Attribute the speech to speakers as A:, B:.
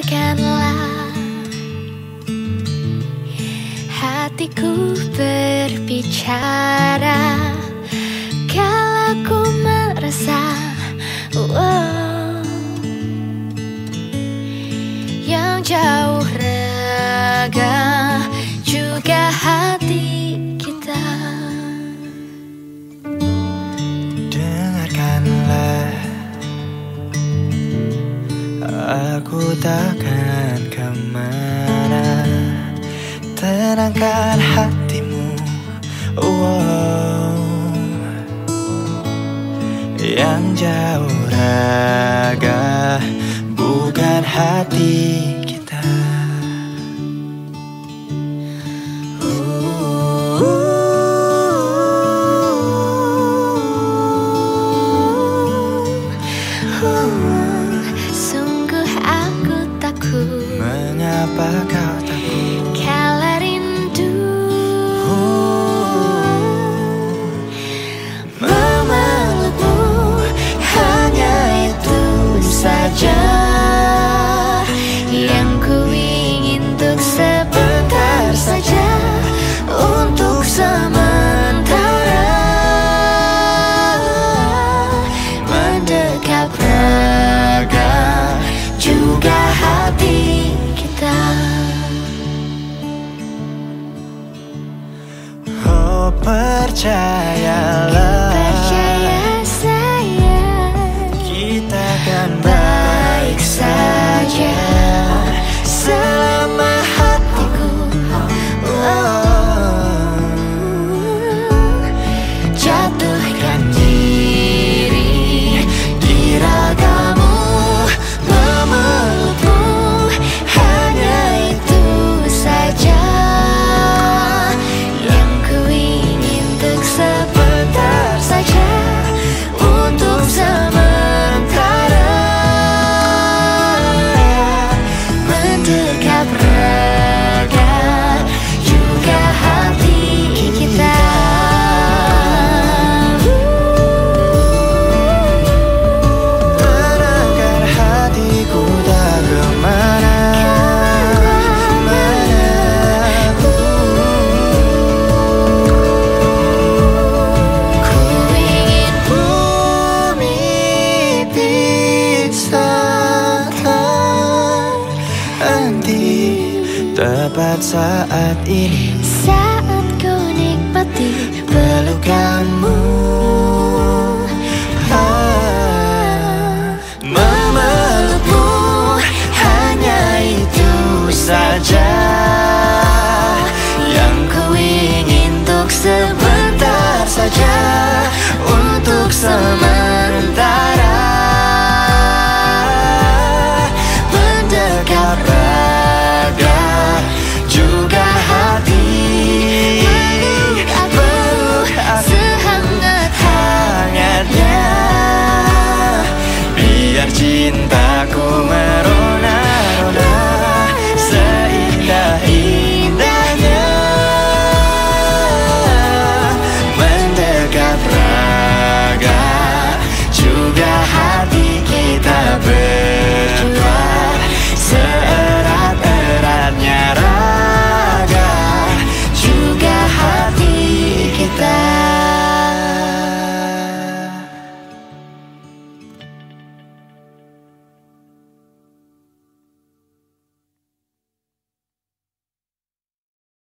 A: Dengarkanlah hatiku berbicara kalau ku merasa yang jauh raga juga hati kita.
B: Dengarkanlah, aku takkan kemana. Tenangkan hatimu, yang jauh raga bukan hati kita.
A: Sungguh aku takut.
B: Mengapa kau takut?
A: Kala rindu memelukmu, hanya itu saja yang ku ingin. Untuk sebentar saja, untuk sementara mendekap raga juga hati kita.
B: Oh, percayalah,
A: Percaya sayang,
B: kita kan baik saja selama hatiku
A: jatuhkan diri di ragamu, memelukmu, hanya itu saja yang ku ingin. Untuk sebentar saja, untuk sementara mendekap raga juga hati kita.
B: tenangkan hatiku tak kemana-mana.
A: Ku ingin
B: Bumi pisahkan henti tepat saat ini,
A: saat ku nikmati pelukanmu.
B: Memelukmu, hanya itu saja yang ku ingin. Untuk sebentar saja, untuk sementara mendekap raga juga hati.
A: Peluk aku sehangat
B: Hangatnya biar cinta